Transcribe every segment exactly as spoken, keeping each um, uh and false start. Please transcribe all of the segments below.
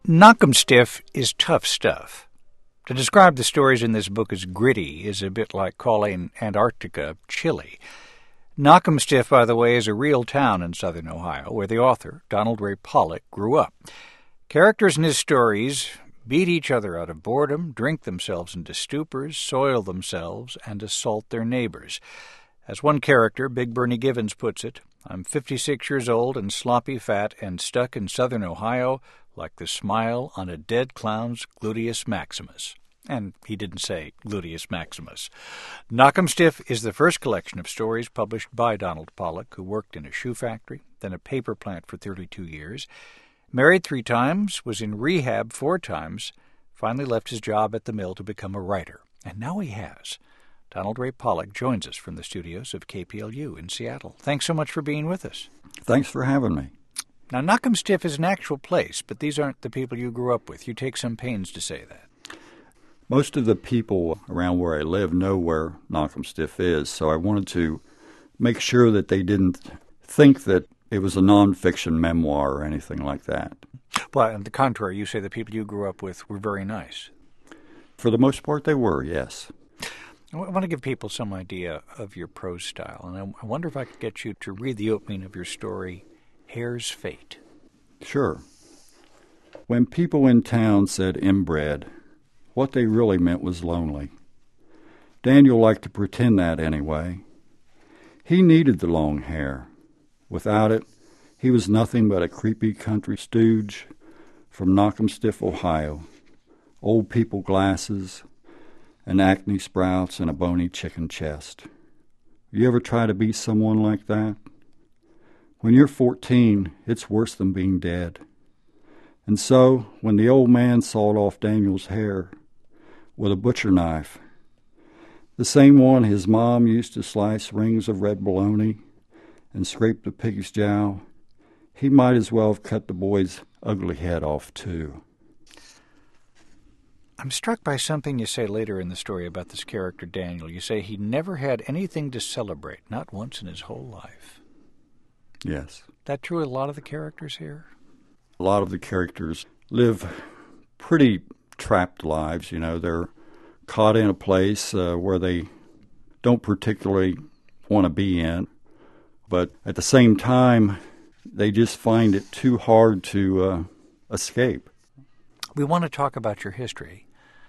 Knock 'em Stiff is tough stuff. To describe the stories in this book as gritty is a bit like calling Antarctica chilly. Knock 'em Stiff, by the way, is a real town in southern Ohio where the author, Donald Ray Pollock, grew up. Characters in his stories beat each other out of boredom, drink themselves into stupors, soil themselves, and assault their neighbors. As one character, Big Bernie Givens, puts it, "I'm fifty-six years old and sloppy fat and stuck in southern Ohio like the smile on a dead clown's gluteus maximus." And he didn't say gluteus maximus. Knock 'em Stiff is the first collection of stories published by Donald Pollock, who worked in a shoe factory, then a paper plant for thirty-two years, married three times, was in rehab four times, finally left his job at the mill to become a writer. And now he has. Donald Ray Pollock joins us from the studios of K P L U in Seattle. Thanks so much for being with us. Thanks for having me. Now, Knock 'em Stiff is an actual place, but these aren't the people you grew up with. You take some pains to say that. Most of the people around where I live know where Knock 'em Stiff is, so I wanted to make sure that they didn't think that it was a nonfiction memoir or anything like that. Well, on the contrary, you say the people you grew up with were very nice. For the most part, they were, yes. I want to give people some idea of your prose style, and I wonder if I could get you to read the opening of your story, Hare's Fate. Sure. When people in town said inbred, what they really meant was lonely. Daniel liked to pretend that anyway. He needed the long hair. Without it, he was nothing but a creepy country stooge from Knock 'em Stiff, Ohio. Old people glasses, and acne sprouts, and a bony chicken chest. You ever try to be someone like that? When you're fourteen, it's worse than being dead. And so, when the old man sawed off Daniel's hair with a butcher knife, the same one his mom used to slice rings of red bologna and scrape the pig's jowl, he might as well have cut the boy's ugly head off, too. I'm struck by something you say later in the story about this character, Daniel. You say he never had anything to celebrate, not once in his whole life. Yes. That true of a lot of the characters here? A lot of the characters live pretty trapped lives. You know, they're caught in a place uh, where they don't particularly want to be in, but at the same time, they just find it too hard to uh, escape. We want to talk about your history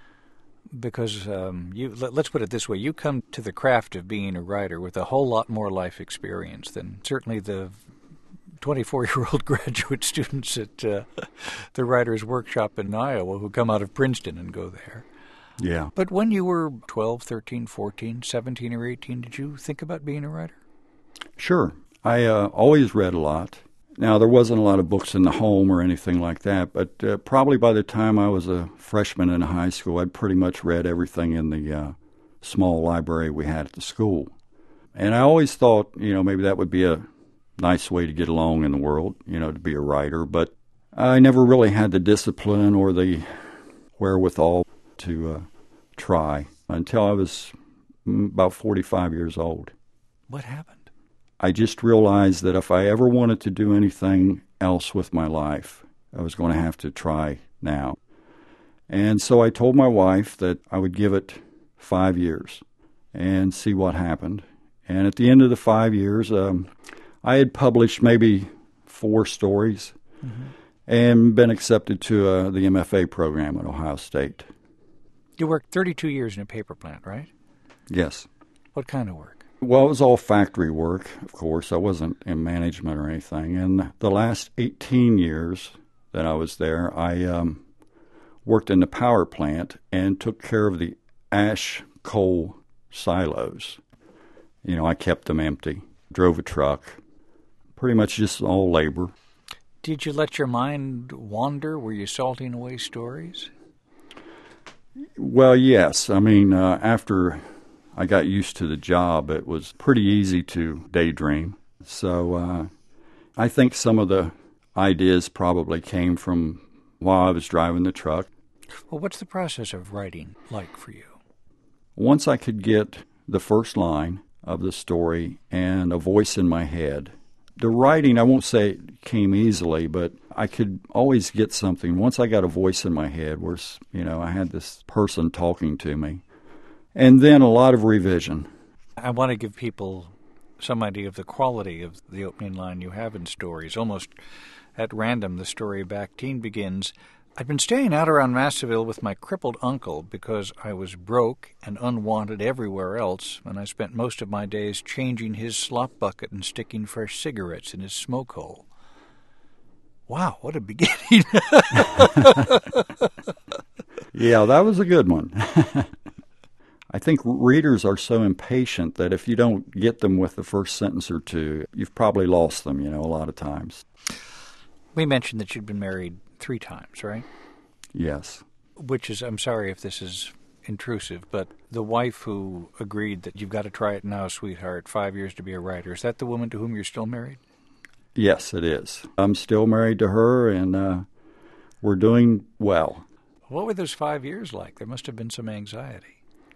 because um, you. Let, let's put it this way: you come to the craft of being a writer with a whole lot more life experience than certainly the twenty-four-year-old graduate students at uh, the Writers' Workshop in Iowa who come out of Princeton and go there. Yeah. But when you were twelve, thirteen, fourteen, seventeen, or eighteen, did you think about being a writer? Sure. I uh, always read a lot. Now, there wasn't a lot of books in the home or anything like that, but uh, probably by the time I was a freshman in high school, I'd pretty much read everything in the uh, small library we had at the school. And I always thought, you know, maybe that would be a nice way to get along in the world, you know, to be a writer, but I never really had the discipline or the wherewithal to uh, try until I was about forty-five years old. What happened? I just realized that if I ever wanted to do anything else with my life, I was going to have to try now. And so I told my wife that I would give it five years and see what happened. And at the end of the five years, um, I had published maybe four stories mm-hmm. and been accepted to uh, the M F A program at Ohio State. You worked thirty-two years in a paper plant, right? Yes. What kind of work? Well, it was all factory work, of course. I wasn't in management or anything. And the last eighteen years that I was there, I um, worked in the power plant and took care of the ash coal silos. You know, I kept them empty, drove a truck, pretty much just all labor. Did you let your mind wander? Were you salting away stories? Well, yes. I mean, uh, after I got used to the job, it was pretty easy to daydream. So uh, I think some of the ideas probably came from while I was driving the truck. Well, what's the process of writing like for you? Once I could get the first line of the story and a voice in my head, the writing, I won't say it came easily, but I could always get something. Once I got a voice in my head where, you know, I had this person talking to me. And then a lot of revision. I want to give people some idea of the quality of the opening line you have in stories. Almost at random, the story Back Teen begins, I'd been staying out around Massaville with my crippled uncle because I was broke and unwanted everywhere else, and I spent most of my days changing his slop bucket and sticking fresh cigarettes in his smoke hole. Wow, what a beginning. Yeah, that was a good one. I think readers are so impatient that if you don't get them with the first sentence or two, you've probably lost them, you know, a lot of times. We mentioned that you'd been married three times, right? Yes. Which is, I'm sorry if this is intrusive, but the wife who agreed that you've got to try it now, sweetheart, five years to be a writer, is that the woman to whom you're still married? Yes, it is. I'm still married to her, and uh, we're doing well. What were those five years like? There must have been some anxiety.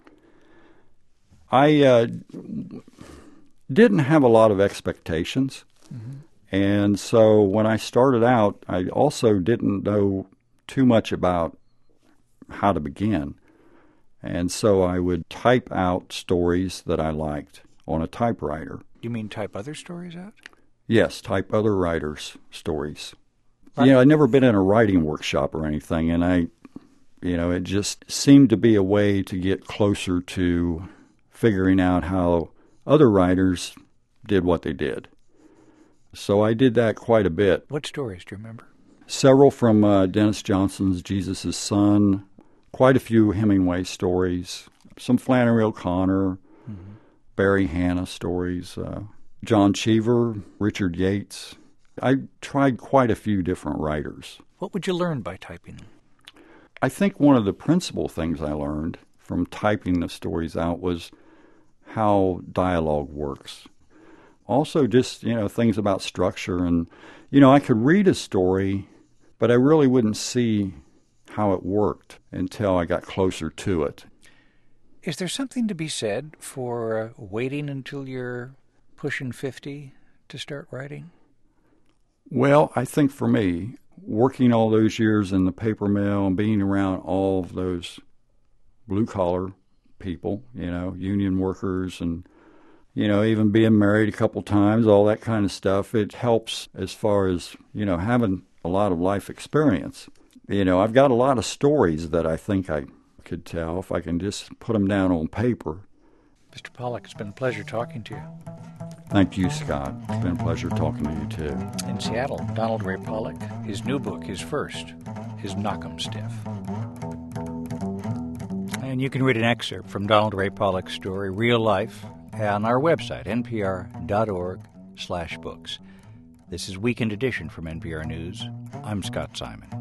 I uh, didn't have a lot of expectations. Mm-hmm. And so when I started out, I also didn't know too much about how to begin. And so I would type out stories that I liked on a typewriter. You mean type other stories out? Yes, type other writers' stories. Right. You know, I'd never been in a writing workshop or anything, and I, you know, it just seemed to be a way to get closer to figuring out how other writers did what they did. So I did that quite a bit. What stories do you remember? Several from uh, Dennis Johnson's Jesus' Son, quite a few Hemingway stories, some Flannery O'Connor, mm-hmm. Barry Hannah stories, uh, John Cheever, Richard Yates. I tried quite a few different writers. What would you learn by typing them? I think one of the principal things I learned from typing the stories out was how dialogue works. Also just, you know, things about structure. And, you know, I could read a story, but I really wouldn't see how it worked until I got closer to it. Is there something to be said for uh, waiting until you're pushing fifty to start writing? Well, I think for me, working all those years in the paper mill and being around all of those blue-collar people, you know, union workers and, you know, even being married a couple times, all that kind of stuff, it helps as far as, you know, having a lot of life experience. You know, I've got a lot of stories that I think I could tell if I can just put them down on paper. Mister Pollack, it's been a pleasure talking to you. Thank you, Scott. It's been a pleasure talking to you, too. In Seattle, Donald Ray Pollack, his new book, his first, is Knockemstiff. And you can read an excerpt from Donald Ray Pollack's story, Real Life, on our website, npr.org slash books. This is Weekend Edition from N P R News. I'm Scott Simon.